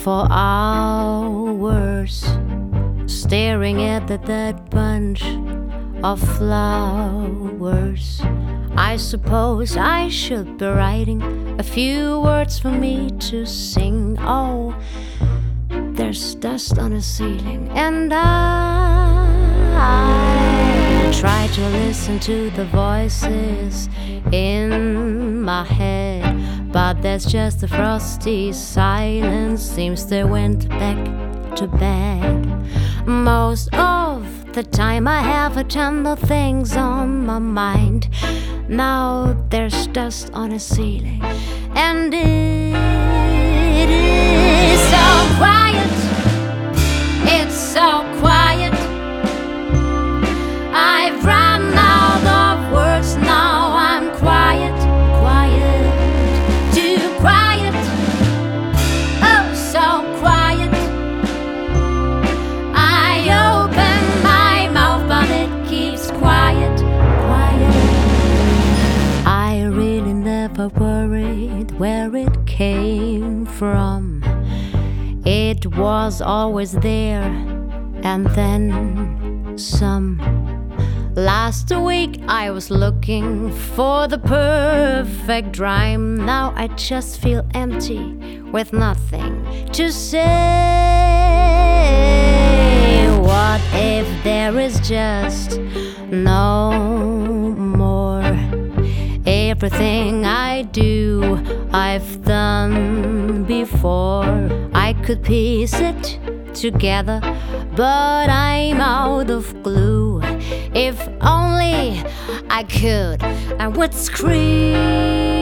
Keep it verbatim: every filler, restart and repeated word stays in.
for hours, staring at that, that bunch of flowers. I suppose I should be writing a few words for me to sing. Oh, there's dust on the ceiling, and I, I try to listen to the voices in my head, but there's just a frosty silence. Seems they went back to bed. Most of the time I have a ton of things on my mind. Now there's dust on the ceiling, and it is so quiet. It's so quiet. I've run out of words now. I'm quiet, quiet, too quiet. Oh, so quiet. I open my mouth, but it keeps quiet, quiet. I really never worried where it came from. It was always there, and then some. Last week I was looking for the perfect rhyme. Now I just feel empty with nothing to say. What if there is just no more? Everything I do, I've done before. I could piece it together, but I'm out of glue. If only I could, I would scream.